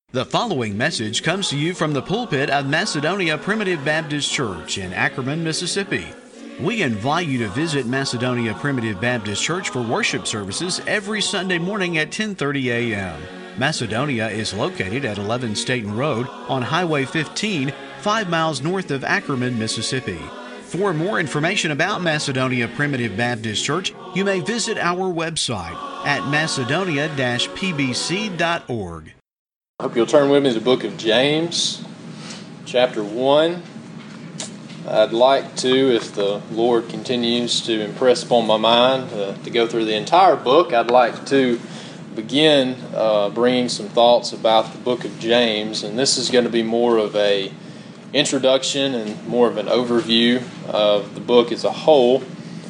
The following message comes to you from the pulpit of Macedonia Primitive Baptist Church in Ackerman, Mississippi. We invite you to visit Macedonia Primitive Baptist Church for worship services every Sunday morning at 10:30 a.m. Macedonia is located at 11 Staten Road on Highway 15, 5 miles north of Ackerman, Mississippi. For more information about Macedonia Primitive Baptist Church, you may visit our website at macedonia-pbc.org. I hope you'll turn with me to the book of James, chapter 1. I'd like to, if the Lord continues to impress upon my mind, to go through the entire book. I'd like to begin bringing some thoughts about the book of James, and this is going to be more of a introduction and more of an overview of the book as a whole.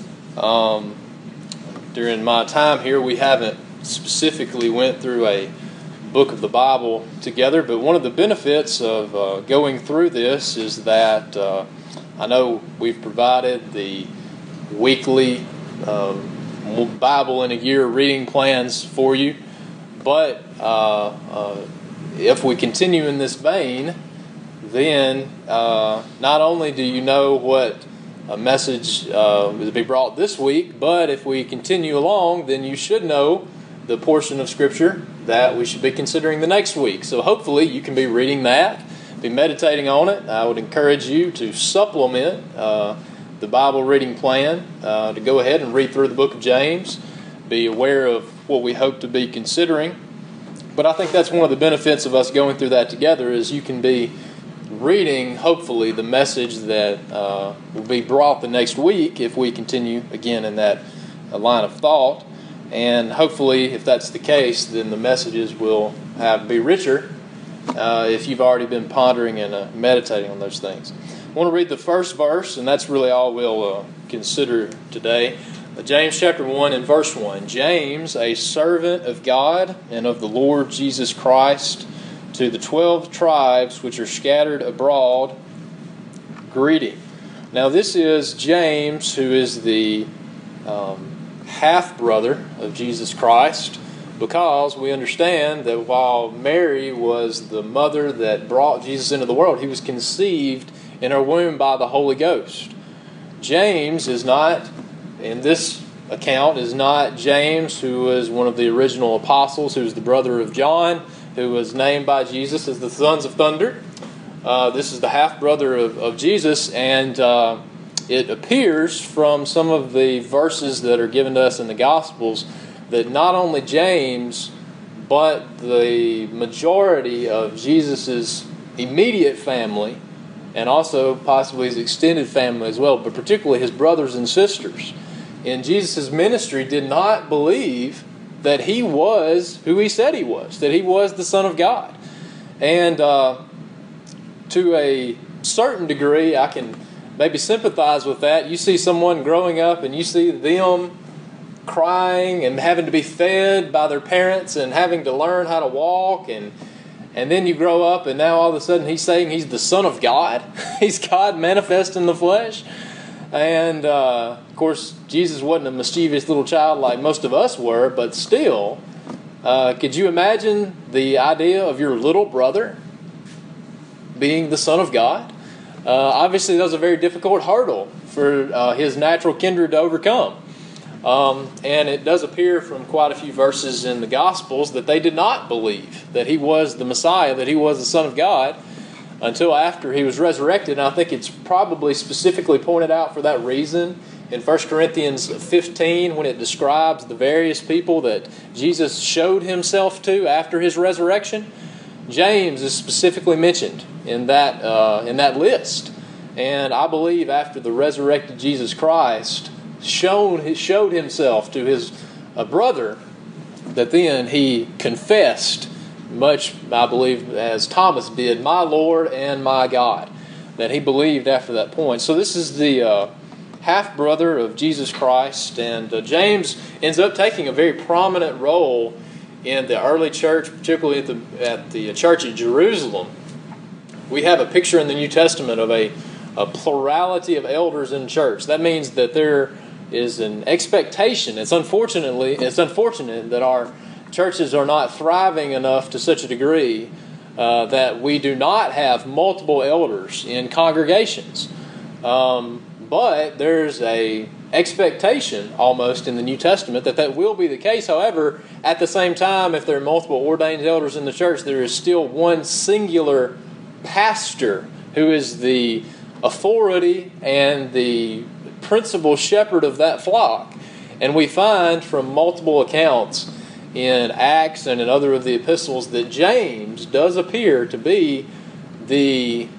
During my time here, we haven't specifically went through a book of the Bible together, but one of the benefits of going through this is that I know we've provided the weekly Bible in a year reading plans for you, but if we continue in this vein, then not only do you know what a message is to be brought this week, but if we continue along, then you should know the portion of Scripture that we should be considering the next week. So hopefully you can be reading that, be meditating on it. I would encourage you to supplement the Bible reading plan, to go ahead and read through the book of James, be aware of what we hope to be considering. But I think that's one of the benefits of us going through that together, is you can be reading, hopefully, the message that will be brought the next week if we continue again in that line of thought. And hopefully, if that's the case, then the messages will be richer if you've already been pondering and meditating on those things. I want to read the first verse, and that's really all we'll consider today. James chapter 1 and verse 1. James, a servant of God and of the Lord Jesus Christ, to the 12 tribes which are scattered abroad, greeting. Now this is James, who is the half-brother of Jesus Christ, because we understand that while Mary was the mother that brought Jesus into the world, he was conceived in her womb by the Holy Ghost. James is not, in this account, is not James, who was one of the original apostles, who was the brother of John, who was named by Jesus as the sons of thunder. This is the half-brother of Jesus, and it appears from some of the verses that are given to us in the Gospels that not only James, but the majority of Jesus' immediate family, and also possibly his extended family as well, but particularly his brothers and sisters in Jesus' ministry, did not believe that he was who he said he was, that he was the Son of God. And to a certain degree, I can maybe sympathize with that. You see someone growing up and you see them crying and having to be fed by their parents and having to learn how to walk, and then you grow up and now all of a sudden he's saying he's the Son of God. He's God manifest in the flesh. And of course, Jesus wasn't a mischievous little child like most of us were, but still, could you imagine the idea of your little brother being the Son of God? Obviously, that was a very difficult hurdle for his natural kindred to overcome. And it does appear from quite a few verses in the Gospels that they did not believe that he was the Messiah, that he was the Son of God, until after he was resurrected. And I think it's probably specifically pointed out for that reason in 1 Corinthians 15, when it describes the various people that Jesus showed himself to after his resurrection. James is specifically mentioned in that list. And I believe after the resurrected Jesus Christ showed himself to his brother, that then he confessed, much, I believe, as Thomas did, my Lord and my God, that he believed after that point. So this is the half-brother of Jesus Christ, and James ends up taking a very prominent role in the early church, particularly at the church at Jerusalem. We have a picture in the New Testament of a plurality of elders in church. That means that there is an expectation. It's unfortunate that our churches are not thriving enough to such a degree that we do not have multiple elders in congregations. But there's a expectation almost in the New Testament that will be the case. However, at the same time, if there are multiple ordained elders in the church, there is still one singular pastor who is the authority and the principal shepherd of that flock. And we find from multiple accounts in Acts and in other of the epistles that James does appear to be the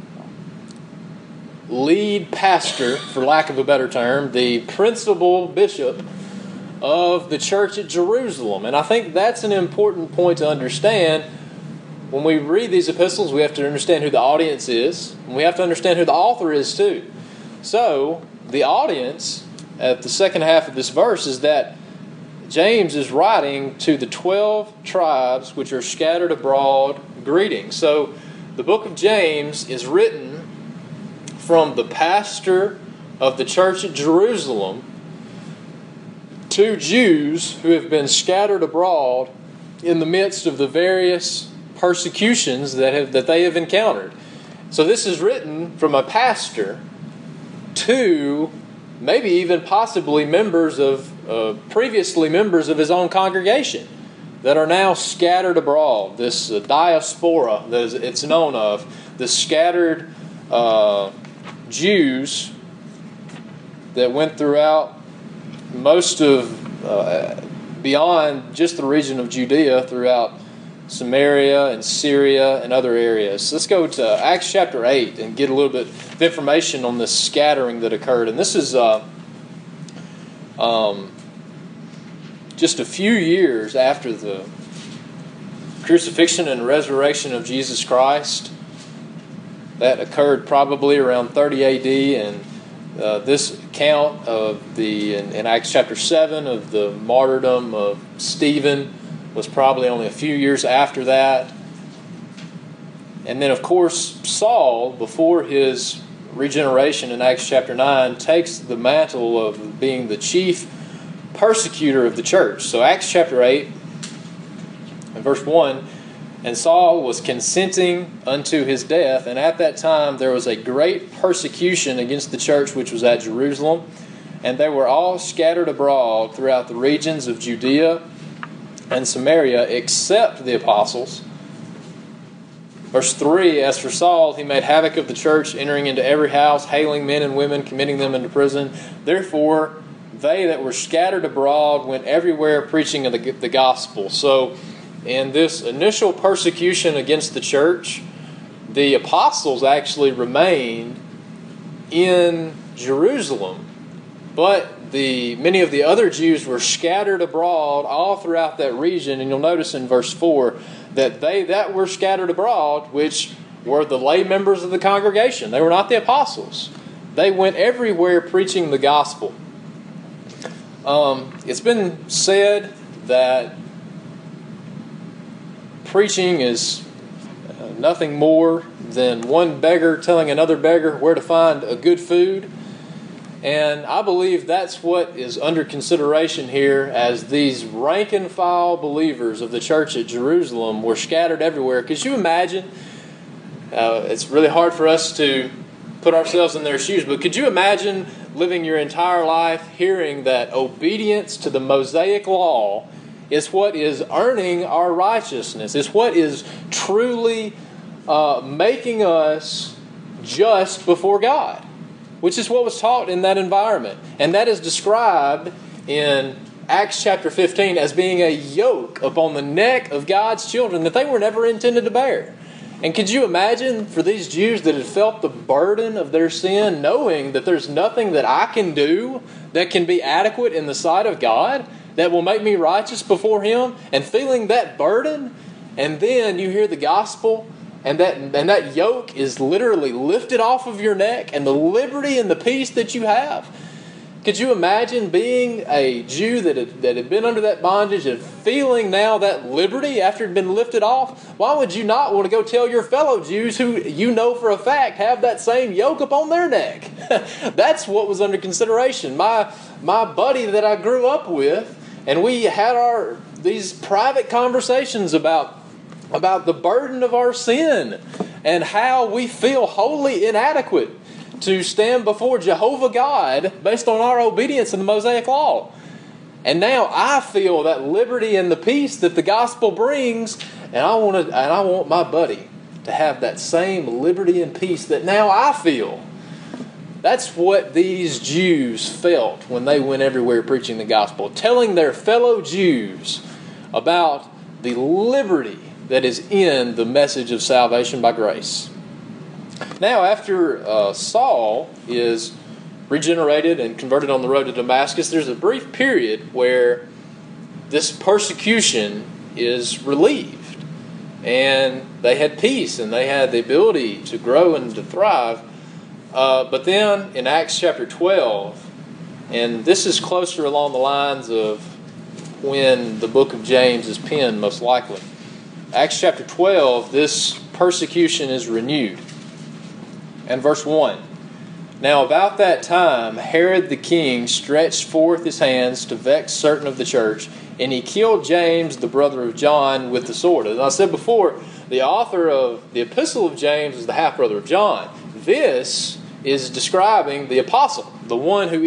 lead pastor, for lack of a better term, the principal bishop of the church at Jerusalem. And I think that's an important point to understand. When we read these epistles, we have to understand who the audience is, and we have to understand who the author is too. So, the audience at the second half of this verse is that James is writing to the 12 tribes which are scattered abroad, greeting. So, the book of James is written from the pastor of the church at Jerusalem to Jews who have been scattered abroad in the midst of the various persecutions that they have encountered. So this is written from a pastor to maybe even possibly previously members of his own congregation that are now scattered abroad. This diaspora that it's known of, the scattered Jews that went throughout most of beyond just the region of Judea, throughout Samaria and Syria and other areas. So let's go to Acts chapter 8 and get a little bit of information on this scattering that occurred. And this is just a few years after the crucifixion and resurrection of Jesus Christ. That occurred probably around 30 A.D. and this account of in Acts chapter 7 of the martyrdom of Stephen was probably only a few years after that. And then, of course, Saul, before his regeneration in Acts chapter 9, takes the mantle of being the chief persecutor of the church. So Acts chapter 8 and verse 1, and Saul was consenting unto his death, and at that time there was a great persecution against the church which was at Jerusalem, and they were all scattered abroad throughout the regions of Judea and Samaria, except the apostles. Verse 3, as for Saul, he made havoc of the church, entering into every house, hailing men and women, committing them into prison. Therefore, they that were scattered abroad went everywhere preaching of the gospel. So, in this initial persecution against the church, the apostles actually remained in Jerusalem, but many of the other Jews were scattered abroad all throughout that region. And you'll notice in verse 4 that they that were scattered abroad, which were the lay members of the congregation, they were not the apostles. They went everywhere preaching the gospel. It's been said that preaching is nothing more than one beggar telling another beggar where to find a good food. And I believe that's what is under consideration here, as these rank and file believers of the church at Jerusalem were scattered everywhere. Could you imagine? It's really hard for us to put ourselves in their shoes, but could you imagine living your entire life hearing that obedience to the Mosaic law is what is earning our righteousness? It's what is truly making us just before God, which is what was taught in that environment. And that is described in Acts chapter 15 as being a yoke upon the neck of God's children that they were never intended to bear. And could you imagine for these Jews that had felt the burden of their sin, knowing that there's nothing that I can do that can be adequate in the sight of God, that will make me righteous before Him, and feeling that burden, and then you hear the gospel, and that yoke is literally lifted off of your neck, and the liberty and the peace that you have. Could you imagine being a Jew that had been under that bondage and feeling now that liberty after it had been lifted off? Why would you not want to go tell your fellow Jews who you know for a fact have that same yoke upon their neck? That's what was under consideration. My buddy that I grew up with, and we had these private conversations about about the burden of our sin and how we feel wholly inadequate to stand before Jehovah God based on our obedience in the Mosaic Law. And now I feel that liberty and the peace that the gospel brings, and I want my buddy to have that same liberty and peace that now I feel. That's what these Jews felt when they went everywhere preaching the gospel, telling their fellow Jews about the liberty that is in the message of salvation by grace. Now, after Saul is regenerated and converted on the road to Damascus, there's a brief period where this persecution is relieved, and they had peace, and they had the ability to grow and to thrive. But then in Acts chapter 12, and this is closer along the lines of when the book of James is penned, most likely. Acts chapter 12, this persecution is renewed. And verse 1, "Now about that time Herod the king stretched forth his hands to vex certain of the church, and he killed James, the brother of John, with the sword." As I said before, the author of the Epistle of James is the half-brother of John. This is describing the apostle, the one who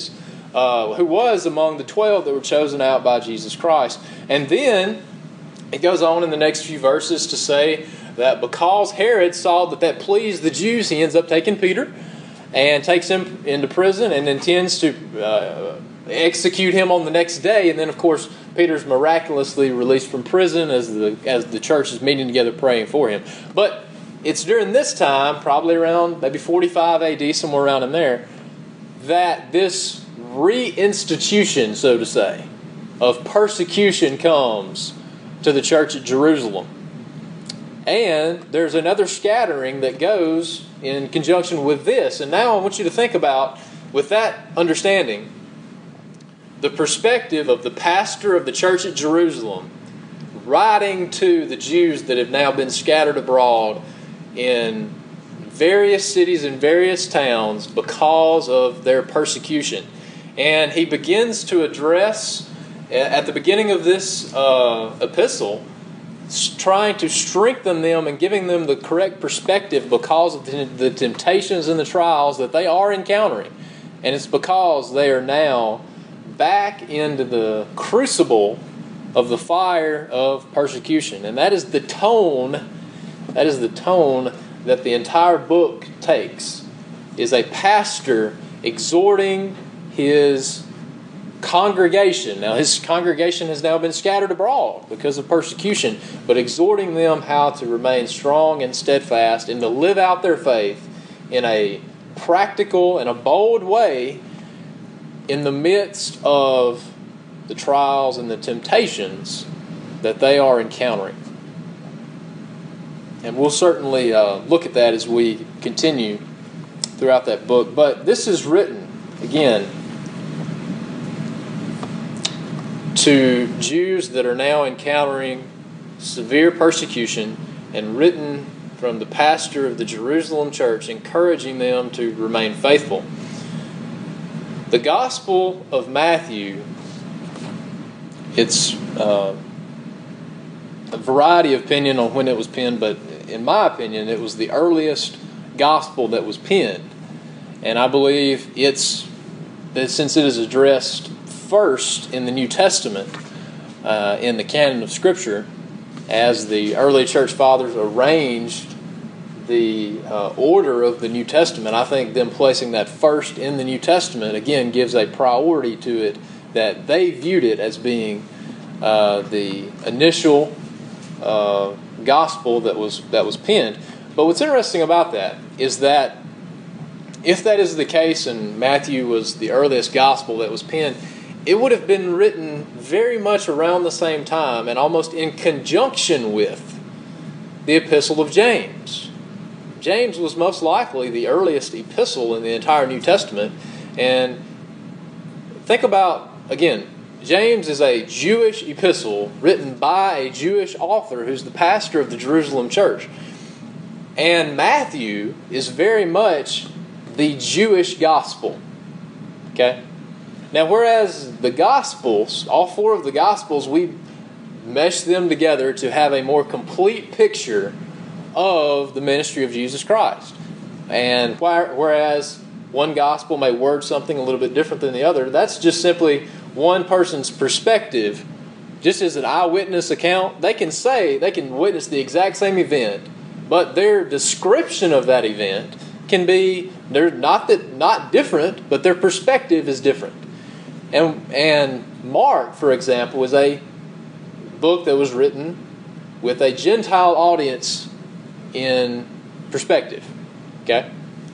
was among the 12 that were chosen out by Jesus Christ. And then it goes on in the next few verses to say that because Herod saw that pleased the Jews, he ends up taking Peter and takes him into prison and intends to execute him on the next day. And then, of course, Peter's miraculously released from prison as the church is meeting together praying for him. But it's during this time, probably around maybe 45 AD, somewhere around in there, that this reinstitution, so to say, of persecution comes to the church at Jerusalem. And there's another scattering that goes in conjunction with this. And now I want you to think about, with that understanding, the perspective of the pastor of the church at Jerusalem writing to the Jews that have now been scattered abroad in various cities and various towns because of their persecution. And he begins to address, at the beginning of this epistle, trying to strengthen them and giving them the correct perspective because of the temptations and the trials that they are encountering. And it's because they are now back into the crucible of the fire of persecution. And that is the tone that the entire book takes, is a pastor exhorting his congregation. Now, his congregation has now been scattered abroad because of persecution, but exhorting them how to remain strong and steadfast and to live out their faith in a practical and a bold way in the midst of the trials and the temptations that they are encountering. And we'll certainly look at that as we continue throughout that book. But this is written, again, to Jews that are now encountering severe persecution, and written from the pastor of the Jerusalem church, encouraging them to remain faithful. The Gospel of Matthew, it's a variety of opinion on when it was penned, but in my opinion, it was the earliest gospel that was penned. And I believe since it is addressed first in the New Testament, in the canon of Scripture, as the early church fathers arranged the order of the New Testament, I think them placing that first in the New Testament, again, gives a priority to it, that they viewed it as being the initial gospel that was penned. But what's interesting about that is that if that is the case and Matthew was the earliest gospel that was penned, it would have been written very much around the same time and almost in conjunction with the Epistle of James. James was most likely the earliest epistle in the entire New Testament. And think about, again, James is a Jewish epistle written by a Jewish author who's the pastor of the Jerusalem church. And Matthew is very much the Jewish gospel. Okay? Now, whereas the Gospels, all four of the Gospels, we mesh them together to have a more complete picture of the ministry of Jesus Christ. And whereas one gospel may word something a little bit different than the other, that's just simply one person's perspective. Just as an eyewitness account, they can witness the exact same event, but their description of that event can be, they're not different, but their perspective is different. And Mark, for example, was a book that was written with a Gentile audience in perspective. Okay?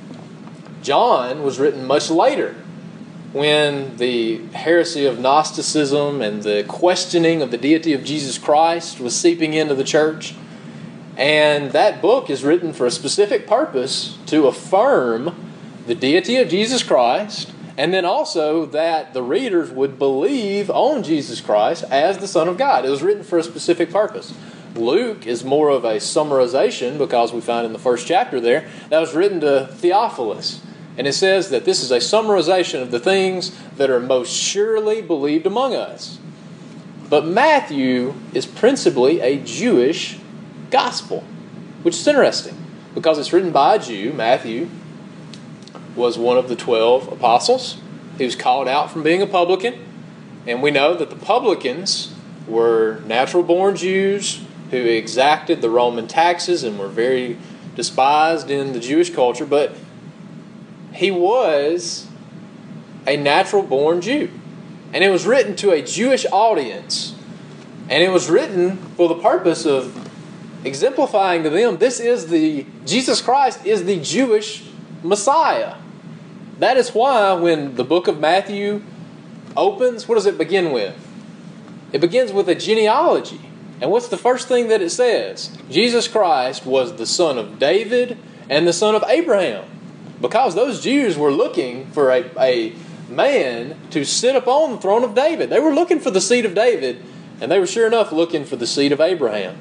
John was written much later, when the heresy of Gnosticism and the questioning of the deity of Jesus Christ was seeping into the church. And that book is written for a specific purpose, to affirm the deity of Jesus Christ, and then also that the readers would believe on Jesus Christ as the Son of God. It was written for a specific purpose. Luke is more of a summarization, because we find in the first chapter there, that was written to Theophilus. And it says that this is a summarization of the things that are most surely believed among us. But Matthew is principally a Jewish gospel, which is interesting, because it's written by a Jew. Matthew was one of the 12 apostles. He was called out from being a publican. And we know that the publicans were natural-born Jews who exacted the Roman taxes and were very despised in the Jewish culture. But he was a natural-born Jew. And it was written to a Jewish audience. And it was written for the purpose of exemplifying to them, Jesus Christ is the Jewish Messiah. That is why when the book of Matthew opens, what does it begin with? It begins with a genealogy. And what's the first thing that it says? Jesus Christ was the son of David and the son of Abraham. Because those Jews were looking for a man to sit upon the throne of David. They were looking for the seed of David, and they were sure enough looking for the seed of Abraham.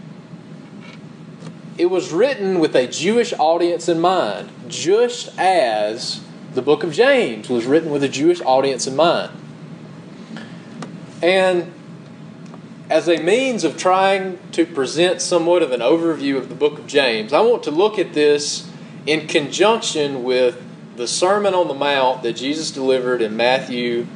It was written with a Jewish audience in mind, just as the book of James was written with a Jewish audience in mind. And as a means of trying to present somewhat of an overview of the book of James, I want to look at this in conjunction with the Sermon on the Mount that Jesus delivered in Matthew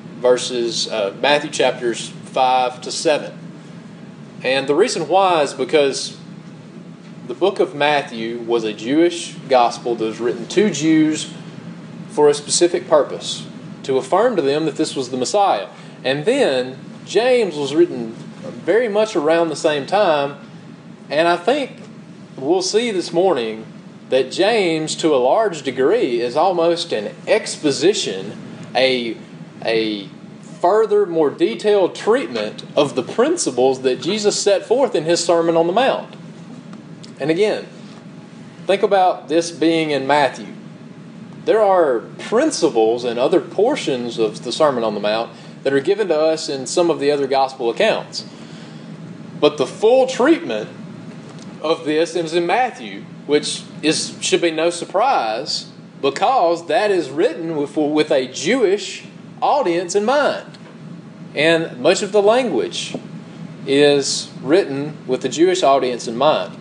chapters 5 to 7. And the reason why is because the book of Matthew was a Jewish gospel that was written to Jews for a specific purpose, to affirm to them that this was the Messiah. And then James was written very much around the same time, and I think we'll see this morning that James, to a large degree, is almost an exposition, a further, more detailed treatment of the principles that Jesus set forth in his Sermon on the Mount. And again, think about this being in Matthew. There are principles in other portions of the Sermon on the Mount that are given to us in some of the other gospel accounts. But the full treatment of this is in Matthew, which should be no surprise, because that is written with a Jewish audience in mind. And much of the language is written with the Jewish audience in mind.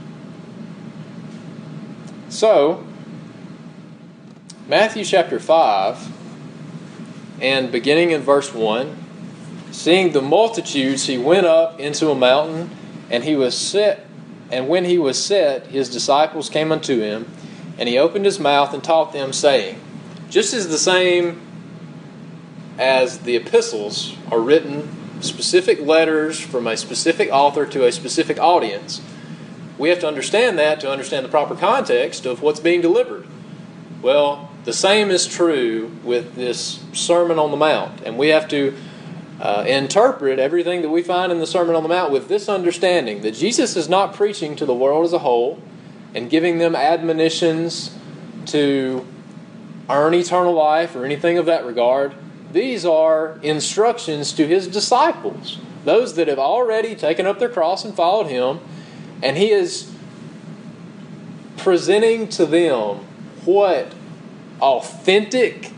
So, Matthew chapter 5, and beginning in verse 1, seeing the multitudes, he went up into a mountain, and he was set. And when he was set, his disciples came unto him, and he opened his mouth and taught them, saying, just as the same as the epistles are written, specific letters from a specific author to a specific audience, we have to understand that to understand the proper context of what's being delivered. Well, the same is true with this Sermon on the Mount, and we have to interpret everything that we find in the Sermon on the Mount with this understanding, that Jesus is not preaching to the world as a whole and giving them admonitions to earn eternal life or anything of that regard. These are instructions to his disciples, those that have already taken up their cross and followed him, and he is presenting to them what authentic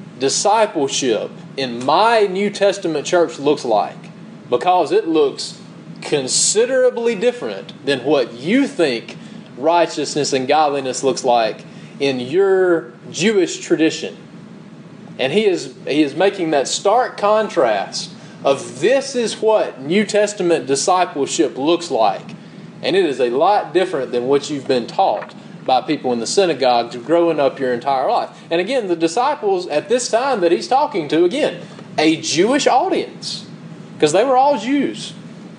discipleship in my New Testament church looks like, because it looks considerably different than what you think righteousness and godliness looks like in your Jewish tradition. And he is making that stark contrast of this is what New Testament discipleship looks like. And it is a lot different than what you've been taught by people in the synagogues growing up your entire life. And again, the disciples at this time that he's talking to, again, a Jewish audience, because they were all Jews.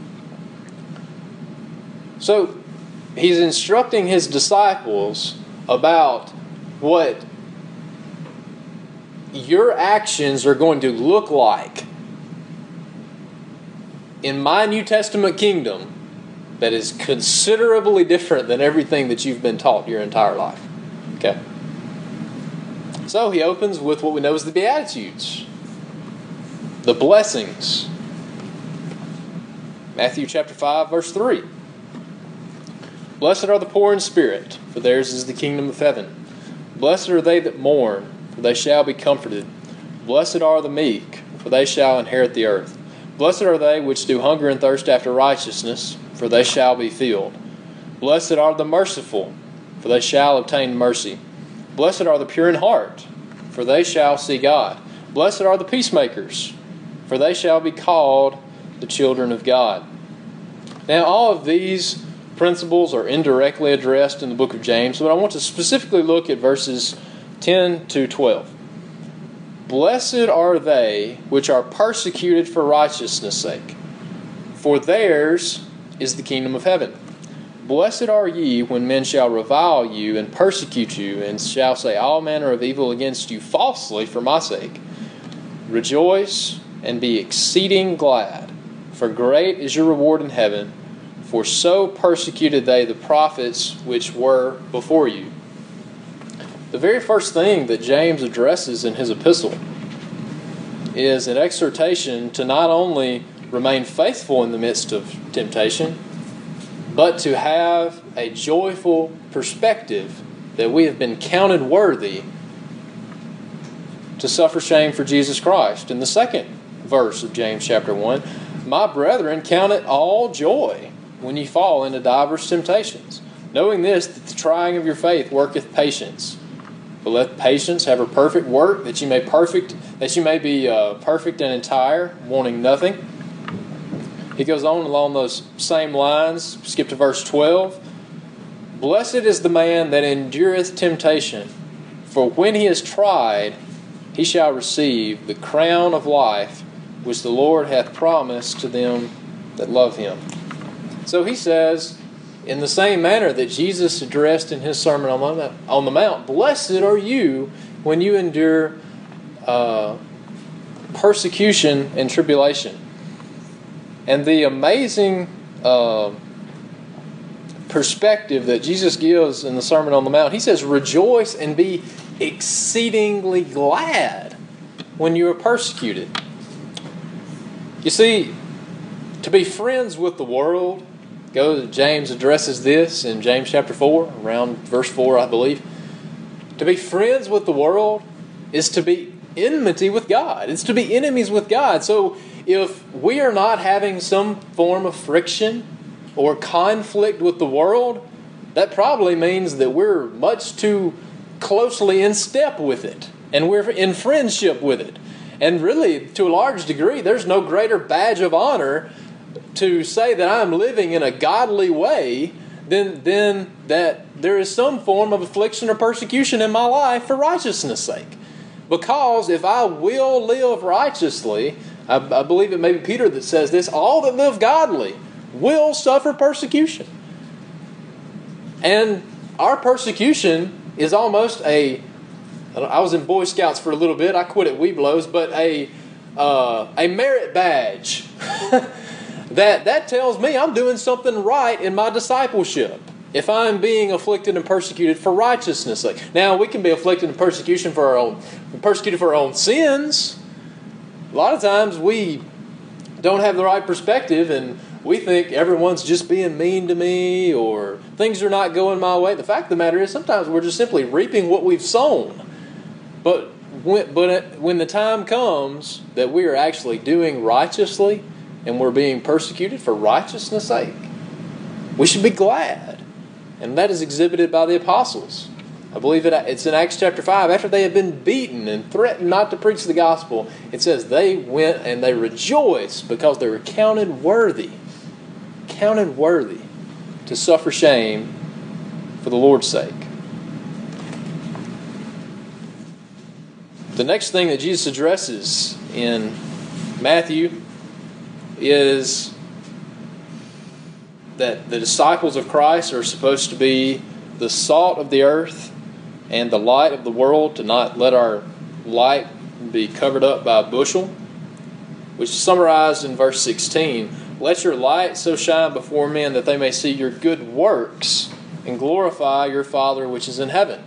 So he's instructing his disciples about what your actions are going to look like in my New Testament kingdom that is considerably different than everything that you've been taught your entire life. Okay? So he opens with what we know as the Beatitudes, the blessings. Matthew chapter 5, verse 3. Blessed are the poor in spirit, for theirs is the kingdom of heaven. Blessed are they that mourn, for they shall be comforted. Blessed are the meek, for they shall inherit the earth. Blessed are they which do hunger and thirst after righteousness, for they shall be filled. Blessed are the merciful, for they shall obtain mercy. Blessed are the pure in heart, for they shall see God. Blessed are the peacemakers, for they shall be called the children of God. Now, all of these principles are indirectly addressed in the book of James, but I want to specifically look at verses 10 to 12. Blessed are they which are persecuted for righteousness' sake, for theirs is the kingdom of heaven. Blessed are ye when men shall revile you and persecute you, and shall say all manner of evil against you falsely for my sake. Rejoice and be exceeding glad, for great is your reward in heaven, for so persecuted they the prophets which were before you. The very first thing that James addresses in his epistle is an exhortation to not only remain faithful in the midst of temptation, but to have a joyful perspective that we have been counted worthy to suffer shame for Jesus Christ. In the second verse of James chapter 1, my brethren, count it all joy when ye fall into divers temptations, knowing this, that the trying of your faith worketh patience. But let patience have her perfect work, that you may be perfect and entire, wanting nothing. He goes on along those same lines. Skip to verse 12. Blessed is the man that endureth temptation, for when he is tried, he shall receive the crown of life, which the Lord hath promised to them that love him. So he says, in the same manner that Jesus addressed in his Sermon on the Mount, blessed are you when you endure persecution and tribulation. And the amazing perspective that Jesus gives in the Sermon on the Mount, he says, rejoice and be exceedingly glad when you are persecuted. You see, to be friends with the world, James addresses this in James chapter 4, around verse 4, I believe. To be friends with the world is to be enmity with God. It's to be enemies with God. So if we are not having some form of friction or conflict with the world, that probably means that we're much too closely in step with it, and we're in friendship with it. And really, to a large degree, there's no greater badge of honor to say that I'm living in a godly way than that there is some form of affliction or persecution in my life for righteousness' sake. Because if I will live righteously, I believe it may be Peter that says this, all that live godly will suffer persecution. And our persecution is almost I was in Boy Scouts for a little bit, I quit at Weeblos, but a merit badge. That tells me I'm doing something right in my discipleship if I'm being afflicted and persecuted for righteousness' sake. Now, we can be afflicted and persecuted for our own sins. A lot of times we don't have the right perspective and we think everyone's just being mean to me or things are not going my way. The fact of the matter is sometimes we're just simply reaping what we've sown. But when the time comes that we are actually doing righteously, and we're being persecuted for righteousness' sake, we should be glad. And that is exhibited by the apostles. I believe it's in Acts chapter 5. After they had been beaten and threatened not to preach the gospel, it says they went and they rejoiced because they were counted worthy to suffer shame for the Lord's sake. The next thing that Jesus addresses in Matthew is that the disciples of Christ are supposed to be the salt of the earth and the light of the world, to not let our light be covered up by a bushel, which is summarized in verse 16. Let your light so shine before men that they may see your good works and glorify your Father which is in heaven.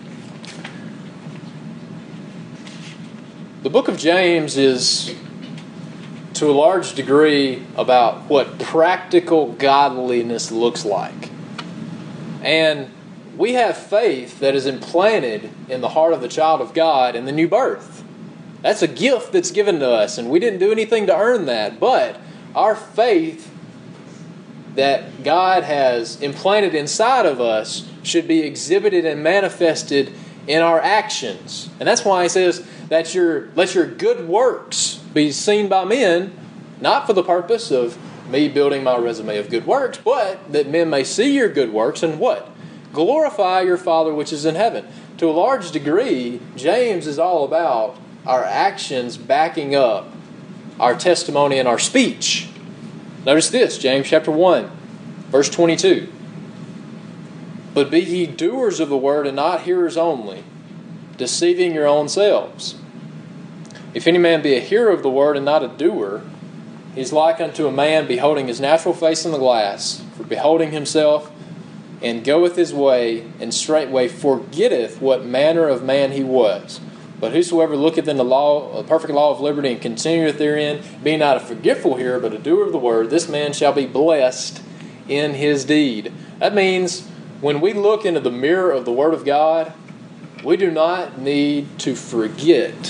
The book of James is, to a large degree, about what practical godliness looks like. And we have faith that is implanted in the heart of the child of God in the new birth. That's a gift that's given to us, and we didn't do anything to earn that. But our faith that God has implanted inside of us should be exhibited and manifested in our actions. And that's why he says that let your good works be seen by men, not for the purpose of me building my resume of good works, but that men may see your good works and what? Glorify your Father which is in heaven. To a large degree, James is all about our actions backing up our testimony and our speech. Notice this, James chapter 1, verse 22. But be ye doers of the word and not hearers only, deceiving your own selves. If any man be a hearer of the word and not a doer, he is like unto a man beholding his natural face in the glass. For beholding himself, and goeth his way, and straightway forgetteth what manner of man he was. But whosoever looketh in the perfect law of liberty, and continueth therein, being not a forgetful hearer, but a doer of the word, this man shall be blessed in his deed. That means when we look into the mirror of the Word of God, we do not need to forget.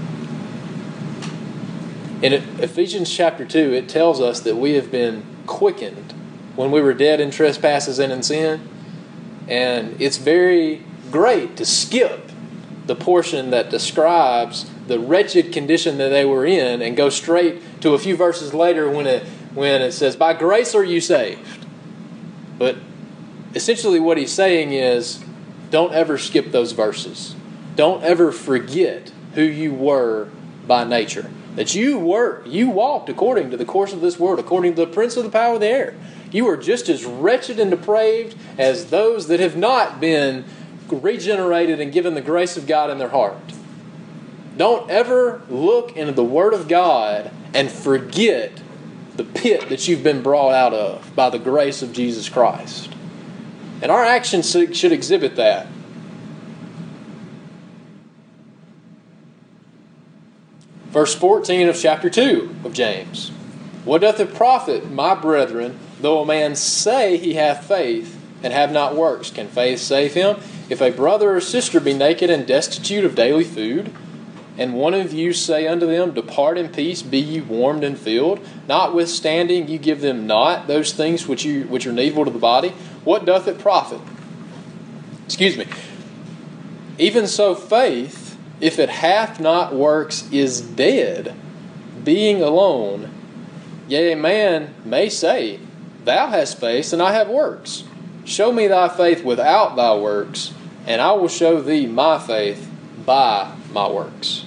In Ephesians chapter 2, it tells us that we have been quickened when we were dead in trespasses and in sin. And it's very great to skip the portion that describes the wretched condition that they were in and go straight to a few verses later when it says, by grace are you saved. But essentially what he's saying is, don't ever skip those verses. Don't ever forget who you were by nature. That you walked according to the course of this world, according to the prince of the power of the air. You are just as wretched and depraved as those that have not been regenerated and given the grace of God in their heart. Don't ever look into the Word of God and forget the pit that you've been brought out of by the grace of Jesus Christ. And our actions should exhibit that. Verse 14 of chapter 2 of James. What doth it profit, my brethren, though a man say he hath faith and have not works? Can faith save him? If a brother or sister be naked and destitute of daily food, and one of you say unto them, depart in peace, be ye warmed and filled, notwithstanding you give them not those things which are needful to the body, what doth it profit? Even so faith, if it hath not works, is dead, being alone. Yea, a man may say, thou hast faith, and I have works. Show me thy faith without thy works, and I will show thee my faith by my works.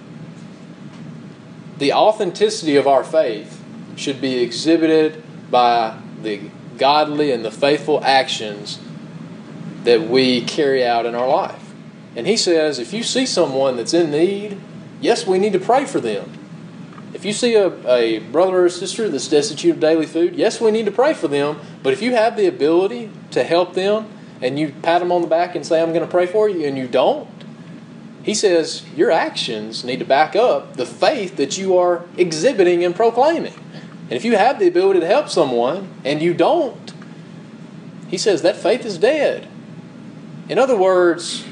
The authenticity of our faith should be exhibited by the godly and the faithful actions that we carry out in our life. And he says, if you see someone that's in need, yes, we need to pray for them. If you see a brother or sister that's destitute of daily food, yes, we need to pray for them. But if you have the ability to help them and you pat them on the back and say, I'm going to pray for you, and you don't, he says your actions need to back up the faith that you are exhibiting and proclaiming. And if you have the ability to help someone and you don't, he says that faith is dead. In other words,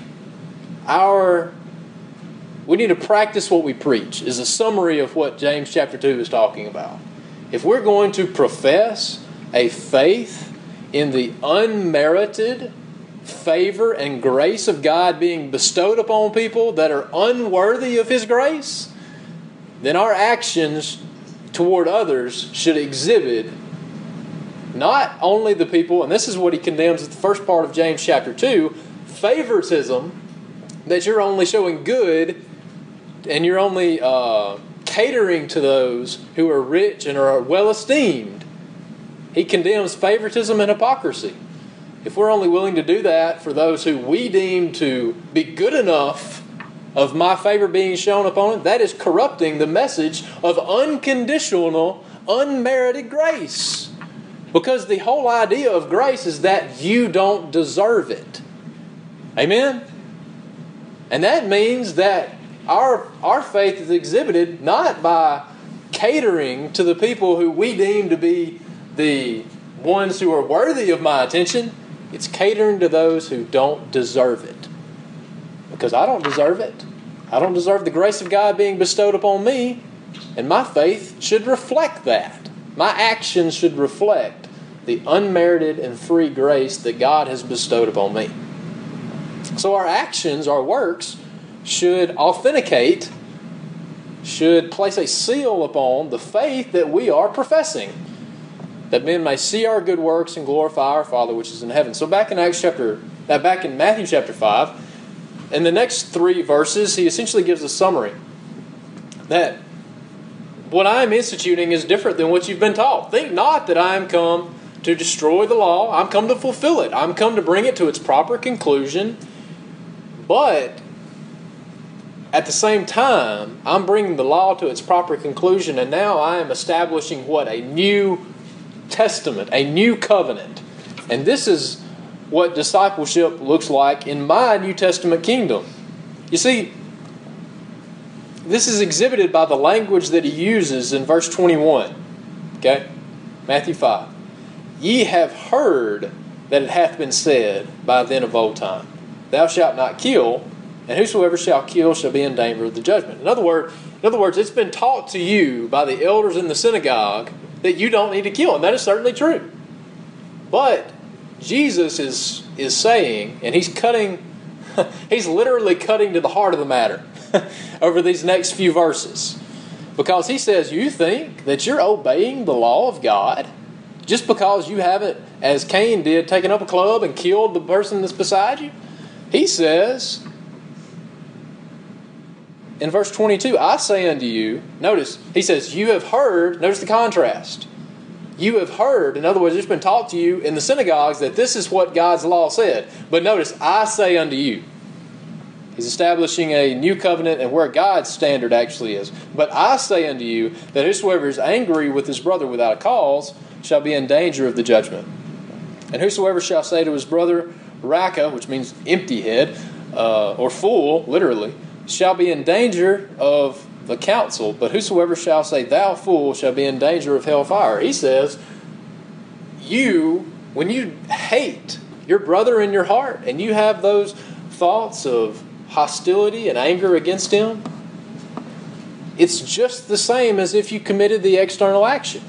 we need to practice what we preach is a summary of what James chapter 2 is talking about. if we're going to profess a faith in the unmerited favor and grace of God being bestowed upon people that are unworthy of His grace, then our actions toward others should exhibit not only the people, and this is what he condemns at the first part of James chapter 2, favoritism, that you're only showing good and you're only catering to those who are rich and are well esteemed. He condemns favoritism and hypocrisy. If we're only willing to do that for those who we deem to be good enough of my favor being shown upon it, that is corrupting the message of unconditional, unmerited grace. Because the whole idea of grace is that you don't deserve it. Amen? And that means that our faith is exhibited not by catering to the people who we deem to be the ones who are worthy of my attention. It's catering to those who don't deserve it. Because I don't deserve it. I don't deserve the grace of God being bestowed upon me. And my faith should reflect that. My actions should reflect the unmerited and free grace that God has bestowed upon me. So our actions, our works, should authenticate, should place a seal upon the faith that we are professing, that men may see our good works and glorify our Father which is in heaven. So back in Matthew chapter 5, in the next 3 verses, he essentially gives a summary that what I am instituting is different than what you've been taught. Think not that I am come to destroy the law. I'm come to fulfill it. I'm come to bring it to its proper conclusion. But at the same time, I'm bringing the law to its proper conclusion, and now I am establishing what? A new testament, a new covenant. And this is what discipleship looks like in my New Testament kingdom. You see, this is exhibited by the language that he uses in verse 21. Okay? Matthew 5. Ye have heard that it hath been said by them of old time, Thou shalt not kill, and whosoever shall kill shall be in danger of the judgment. In other words, it's been taught to you by the elders in the synagogue that you don't need to kill, and that is certainly true. But Jesus is saying, and he's literally cutting to the heart of the matter over these next few verses. Because he says, you think that you're obeying the law of God just because you haven't, as Cain did, taken up a club and killed the person that's beside you? He says, in verse 22, I say unto you, notice, he says, you have heard, notice the contrast. You have heard, in other words, it's been taught to you in the synagogues that this is what God's law said. But notice, I say unto you. He's establishing a new covenant and where God's standard actually is. But I say unto you that whosoever is angry with his brother without a cause shall be in danger of the judgment. And whosoever shall say to his brother, Raka, which means empty head, or fool, literally, shall be in danger of the council. But whosoever shall say, Thou fool, shall be in danger of hellfire. He says, when you hate your brother in your heart, and you have those thoughts of hostility and anger against him, it's just the same as if you committed the external action.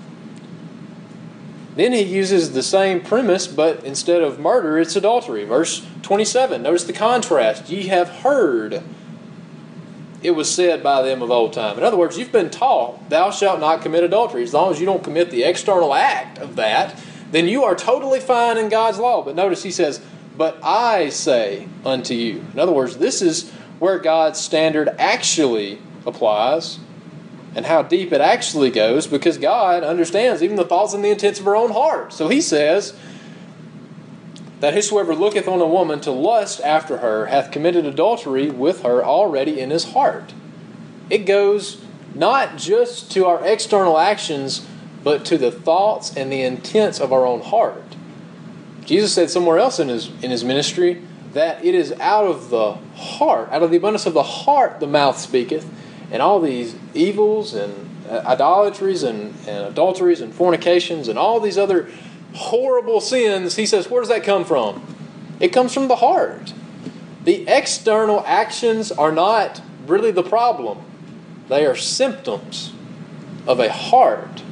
Then he uses the same premise, but instead of murder, it's adultery. Verse 27, notice the contrast. Ye have heard it was said by them of old time. In other words, you've been taught, thou shalt not commit adultery. As long as you don't commit the external act of that, then you are totally fine in God's law. But notice he says, but I say unto you. In other words, this is where God's standard actually applies and how deep it actually goes, because God understands even the thoughts and the intents of our own heart. So he says that whosoever looketh on a woman to lust after her hath committed adultery with her already in his heart. It goes not just to our external actions, but to the thoughts and the intents of our own heart. Jesus said somewhere else in his ministry that it is out of the heart, out of the abundance of the heart, the mouth speaketh, and all these evils and idolatries and adulteries and fornications and all these other horrible sins. He says, where does that come from? It comes from the heart. The external actions are not really the problem. They are symptoms of a heart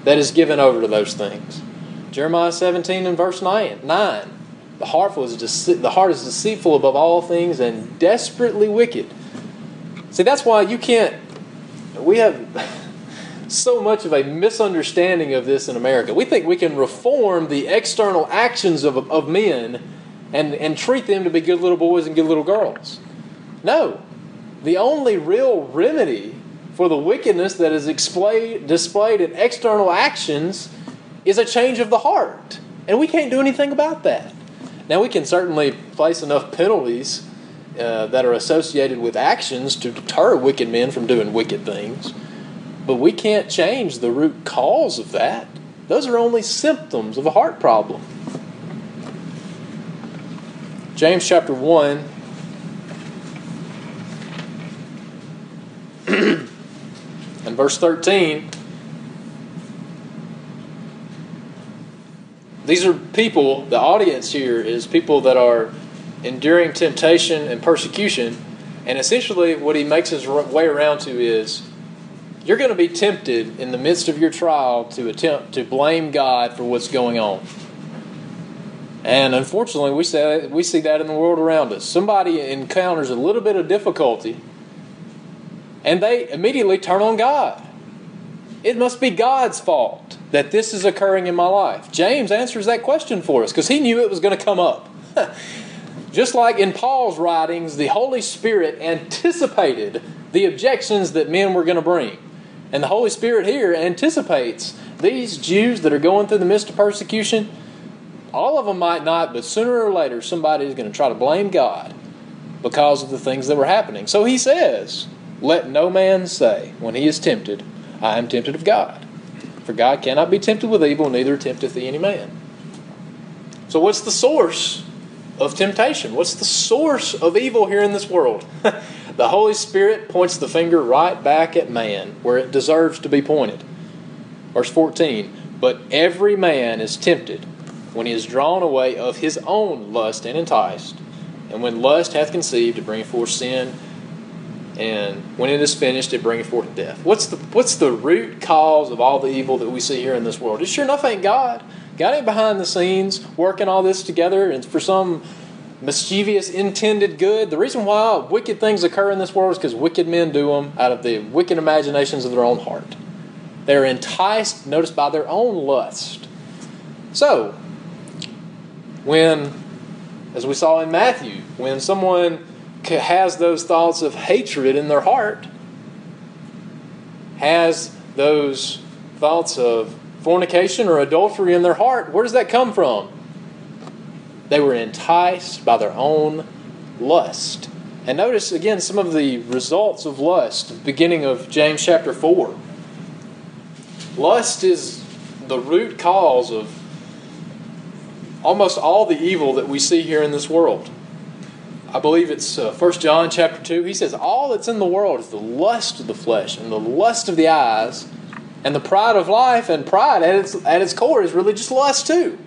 that is given over to those things. Jeremiah 17 and verse 9. The heart is deceitful above all things and desperately wicked. See, that's why we have so much of a misunderstanding of this in America. We think we can reform the external actions of men and treat them to be good little boys and good little girls. No. The only real remedy for the wickedness that is displayed in external actions is a change of the heart. And we can't do anything about that. Now, we can certainly place enough penalties that are associated with actions to deter wicked men from doing wicked things. But we can't change the root cause of that. Those are only symptoms of a heart problem. James chapter 1 and verse 13. These are people, the audience here is people that are enduring temptation and persecution. And essentially what he makes his way around to is, you're going to be tempted in the midst of your trial to attempt to blame God for what's going on. And unfortunately, we see that in the world around us. Somebody encounters a little bit of difficulty, and they immediately turn on God. It must be God's fault that this is occurring in my life. James answers that question for us because he knew it was going to come up. Just like in Paul's writings, the Holy Spirit anticipated the objections that men were going to bring. And the Holy Spirit here anticipates these Jews that are going through the midst of persecution. All of them might not, but sooner or later somebody is going to try to blame God because of the things that were happening. So he says, let no man say when he is tempted, I am tempted of God. For God cannot be tempted with evil, neither tempteth he any man. So what's the source of temptation? What's the source of evil here in this world? The Holy Spirit points the finger right back at man, where it deserves to be pointed. Verse 14, but every man is tempted when he is drawn away of his own lust and enticed. And when lust hath conceived, it bringeth forth sin. And when it is finished, it bringeth forth death. What's the root cause of all the evil that we see here in this world? It sure enough ain't God. God ain't behind the scenes working all this together and for some mischievous intended good. The reason why wicked things occur in this world is because wicked men do them out of the wicked imaginations of their own heart. They're enticed, notice, by their own lust. So, when, as we saw in Matthew, when someone has those thoughts of hatred in their heart, has those thoughts of fornication or adultery in their heart, where does that come from? They were enticed by their own lust. And notice again some of the results of lust, beginning of James chapter 4. Lust is the root cause of almost all the evil that we see here in this world. I believe it's 1 John chapter 2. He says, all that's in the world is the lust of the flesh and the lust of the eyes and the pride of life. And pride at its core is really just lust too.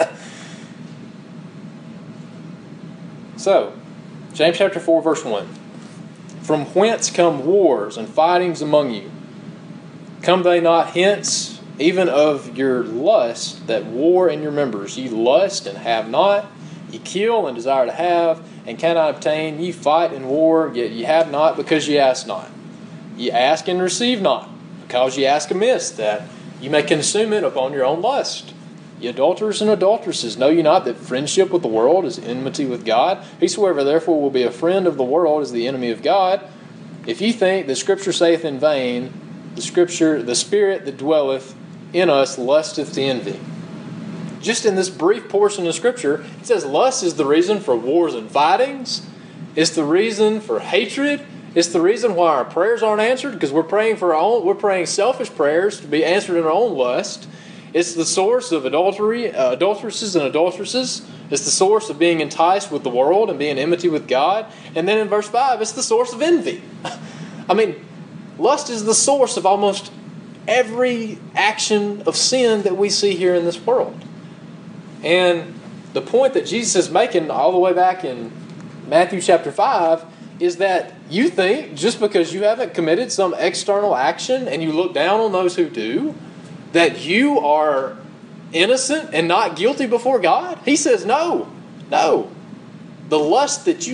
So, James chapter 4 verse 1. From whence come wars and fightings among you? Come they not hence, even of your lust that war in your members? Ye lust and have not, ye kill and desire to have, and cannot obtain. Ye fight and war, yet ye have not, because ye ask not. Ye ask and receive not, because ye ask amiss, that ye may consume it upon your own lust. Ye adulterers and adulteresses, know ye not that friendship with the world is enmity with God? Whosoever therefore will be a friend of the world is the enemy of God. If ye think the Scripture saith in vain, the Spirit that dwelleth in us lusteth to envy. Just in this brief portion of Scripture, it says lust is the reason for wars and fightings. It's the reason for hatred. It's the reason why our prayers aren't answered, because we're praying selfish prayers to be answered in our own lust. It's the source of adulteresses and adulteresses. It's the source of being enticed with the world and being enmity with God. And then in verse 5, it's the source of envy. I mean, lust is the source of almost every action of sin that we see here in this world. And the point that Jesus is making all the way back in Matthew chapter 5 is that you think just because you haven't committed some external action and you look down on those who do, that you are innocent and not guilty before God? He says, no. The lust that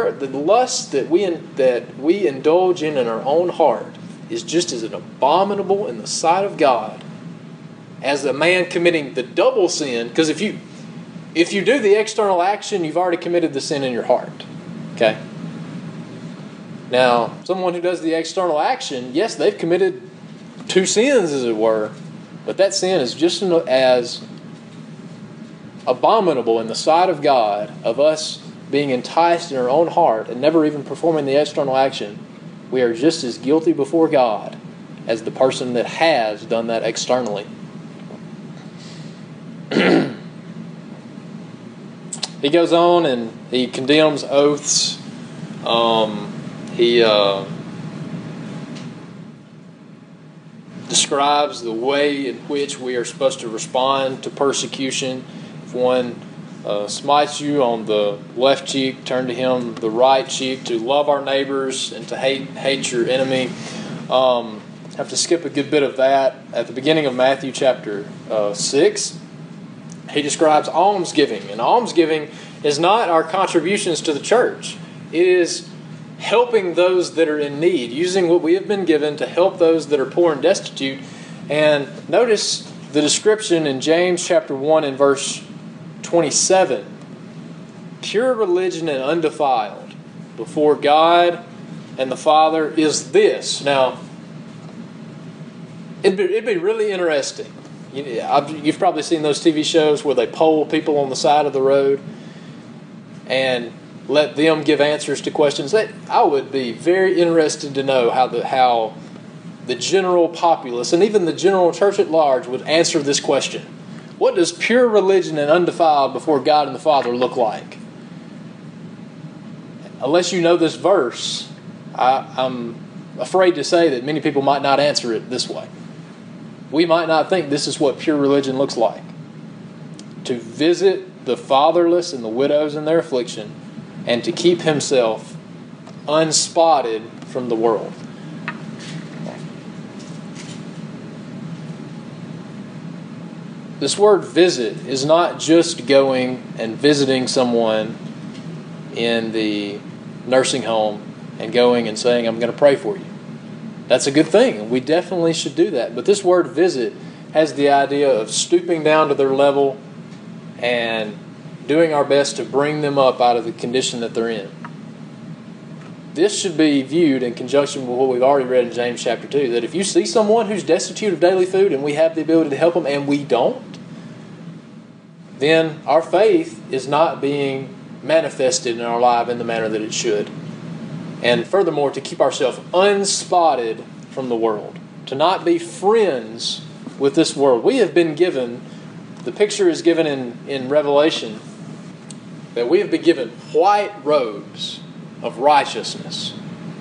we indulge in our own heart is just as abominable in the sight of God as the man committing the double sin. Because if you do the external action, you've already committed the sin in your heart. Okay? Now, someone who does the external action, yes, they've committed two sins, as it were, but that sin is just as abominable in the sight of God of us being enticed in our own heart and never even performing the external action. We are just as guilty before God as the person that has done that externally. He goes on and he condemns oaths. He describes the way in which we are supposed to respond to persecution. If one smites you on the left cheek, turn to him the right cheek, to love our neighbors and to hate your enemy. Have to skip a good bit of that. At the beginning of Matthew chapter 6, he describes almsgiving. And almsgiving is not our contributions to the church. It is helping those that are in need, using what we have been given to help those that are poor and destitute. And notice the description in James chapter 1 and verse 27. Pure religion and undefiled before God and the Father is this. Now, it'd be really interesting. You've probably seen those TV shows where they poll people on the side of the road and let them give answers to questions. I would be very interested to know how the general populace and even the general church at large would answer this question. What does pure religion and undefiled before God and the Father look like? Unless you know this verse, I'm afraid to say that many people might not answer it this way. We might not think this is what pure religion looks like. To visit the fatherless and the widows in their affliction, and to keep himself unspotted from the world. This word visit is not just going and visiting someone in the nursing home and going and saying, I'm going to pray for you. That's a good thing. We definitely should do that. But this word visit has the idea of stooping down to their level and doing our best to bring them up out of the condition that they're in. This should be viewed in conjunction with what we've already read in James chapter 2, that if you see someone who's destitute of daily food and we have the ability to help them and we don't, then our faith is not being manifested in our life in the manner that it should. And furthermore, to keep ourselves unspotted from the world, to not be friends with this world. We have been given, the picture is given in Revelation, that we have been given white robes of righteousness.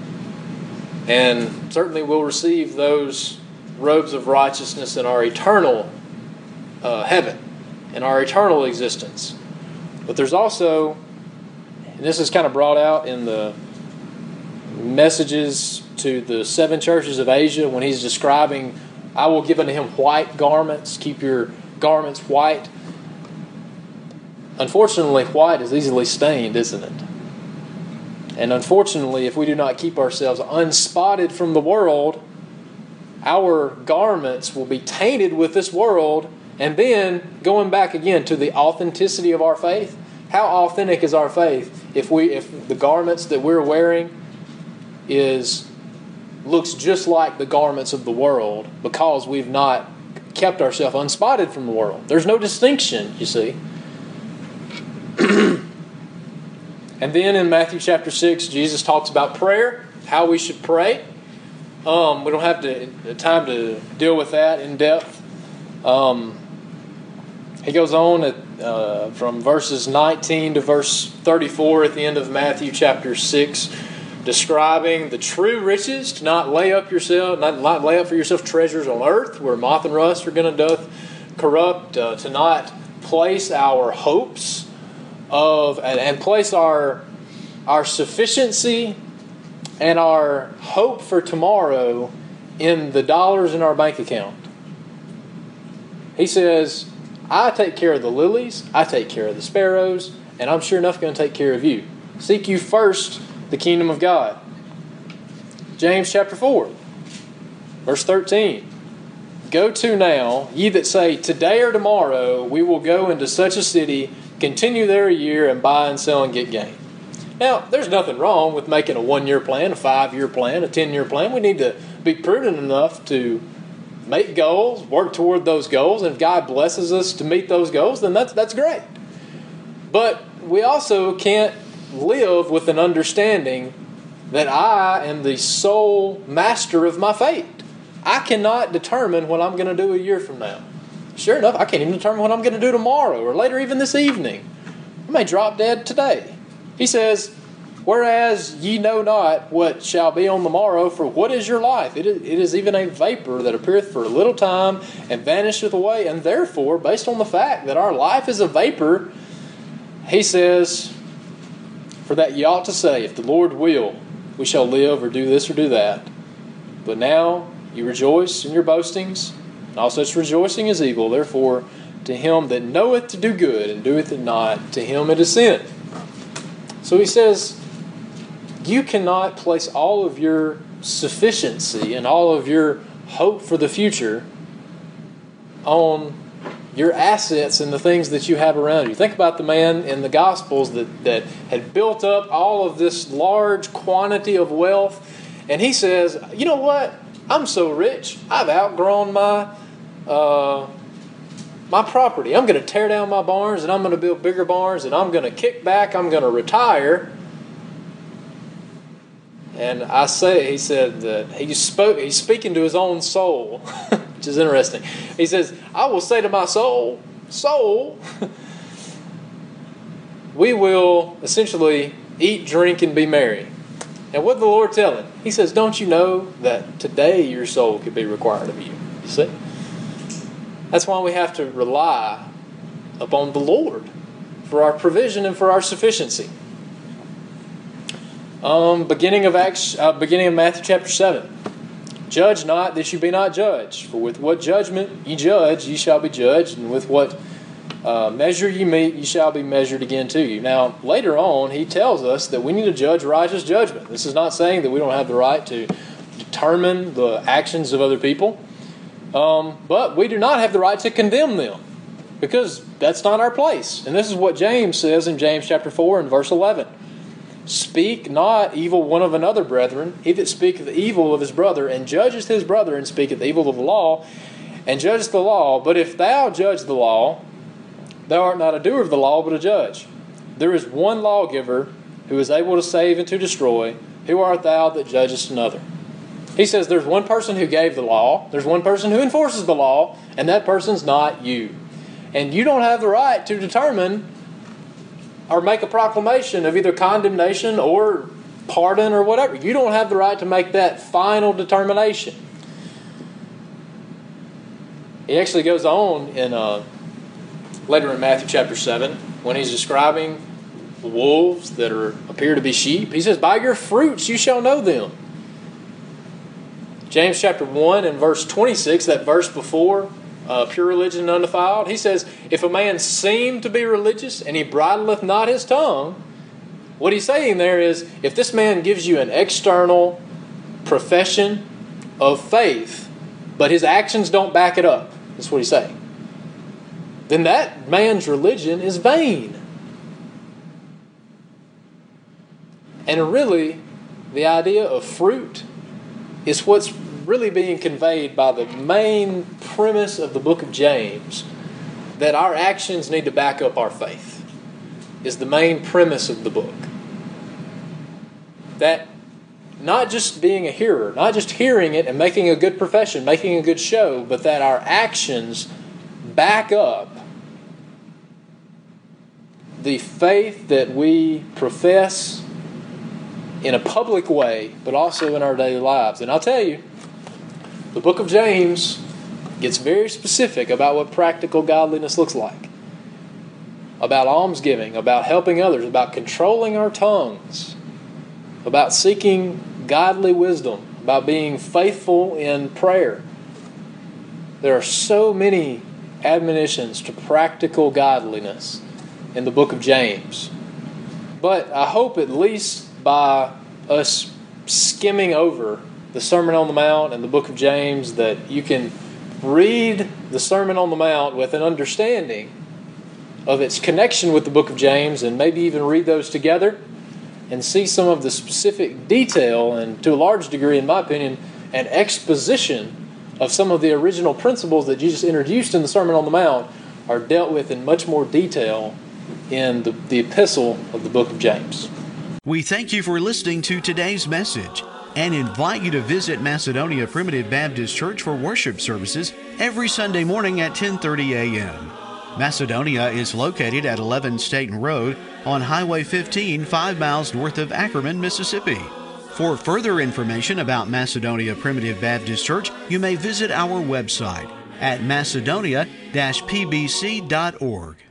And certainly we'll receive those robes of righteousness in our eternal heaven, in our eternal existence. But there's also, and this is kind of brought out in the messages to the 7 churches of Asia when he's describing, I will give unto him white garments, keep your garments white. Unfortunately, white is easily stained, isn't it? And unfortunately, if we do not keep ourselves unspotted from the world, our garments will be tainted with this world. And then, going back again to the authenticity of our faith, how authentic is our faith if the garments that we're wearing looks just like the garments of the world because we've not kept ourselves unspotted from the world? There's no distinction, you see. And then in Matthew chapter 6, Jesus talks about prayer, how we should pray. We don't have time to deal with that in depth. He goes on from verses 19 to verse 34 at the end of Matthew chapter 6, describing the true riches, to not lay up for yourself treasures on earth where moth and rust are going to doth corrupt, to not place our hopes and place our sufficiency and our hope for tomorrow in the dollars in our bank account. He says, I take care of the lilies, I take care of the sparrows, and I'm sure enough going to take care of you. Seek you first the kingdom of God. James chapter 4, verse 13. Go to now, ye that say, today or tomorrow we will go into such a city, continue there a year, and buy and sell and get gain. Now, there's nothing wrong with making a 1-year plan, a 5-year plan, a 10-year plan. We need to be prudent enough to make goals, work toward those goals, and if God blesses us to meet those goals, then that's great. But we also can't live with an understanding that I am the sole master of my fate. I cannot determine what I'm going to do a year from now. Sure enough, I can't even determine what I'm going to do tomorrow or later even this evening. I may drop dead today. He says, whereas ye know not what shall be on the morrow, for what is your life? It is even a vapor that appeareth for a little time and vanisheth away. And therefore, based on the fact that our life is a vapor, he says, for that ye ought to say, if the Lord will, we shall live or do this or do that. But now you rejoice in your boastings, and all such rejoicing is evil. Therefore, to him that knoweth to do good and doeth it not, to him it is sin. So he says, you cannot place all of your sufficiency and all of your hope for the future on your assets and the things that you have around you. Think about the man in the Gospels that had built up all of this large quantity of wealth. And he says, you know what? I'm so rich, I've outgrown my property. I'm going to tear down my barns and I'm going to build bigger barns and I'm going to kick back. I'm going to retire. And he said that he's speaking to his own soul, which is interesting. He says, I will say to my soul, we will essentially eat, drink, and be merry. And what did the Lord tell him? He says, don't you know that today your soul could be required of you? You see? That's why we have to rely upon the Lord for our provision and for our sufficiency. Beginning of Matthew chapter 7. Judge not that you be not judged. For with what judgment ye judge, ye shall be judged. And with what measure ye meet, ye shall be measured again to you. Now, later on, he tells us that we need to judge righteous judgment. This is not saying that we don't have the right to determine the actions of other people. But we do not have the right to condemn them, because that's not our place. And this is what James says in James chapter 4 and verse 11. Speak not evil one of another, brethren. He that speaketh evil of his brother, and judgeth his brother, and speaketh evil of the law, and judgeth the law. But if thou judge the law, thou art not a doer of the law, but a judge. There is one lawgiver who is able to save and to destroy. Who art thou that judgest another? He says there's one person who gave the law, there's one person who enforces the law, and that person's not you. And you don't have the right to determine or make a proclamation of either condemnation or pardon or whatever. You don't have the right to make that final determination. He actually goes on in later in Matthew chapter 7 when he's describing wolves that appear to be sheep. He says, by your fruits you shall know them. James chapter 1 and verse 26, that verse before, pure religion and undefiled, he says, if a man seem to be religious and he bridleth not his tongue, what he's saying there is, if this man gives you an external profession of faith, but his actions don't back it up, that's what he's saying, then that man's religion is vain. And really, the idea of fruit is what's really being conveyed by the main premise of the book of James, that our actions need to back up our faith, is the main premise of the book. That not just being a hearer, not just hearing it and making a good profession, making a good show, but that our actions back up the faith that we profess in a public way, but also in our daily lives. And I'll tell you, the book of James gets very specific about what practical godliness looks like. About almsgiving, about helping others, about controlling our tongues, about seeking godly wisdom, about being faithful in prayer. There are so many admonitions to practical godliness in the book of James. But I hope at least by us skimming over the Sermon on the Mount and the book of James that you can read the Sermon on the Mount with an understanding of its connection with the book of James, and maybe even read those together and see some of the specific detail and, to a large degree, in my opinion, an exposition of some of the original principles that Jesus introduced in the Sermon on the Mount are dealt with in much more detail in the epistle of the book of James. We thank you for listening to today's message and invite you to visit Macedonia Primitive Baptist Church for worship services every Sunday morning at 10:30 a.m. Macedonia is located at 11 Staten Road on Highway 15, 5 miles north of Ackerman, Mississippi. For further information about Macedonia Primitive Baptist Church, you may visit our website at macedonia-pbc.org.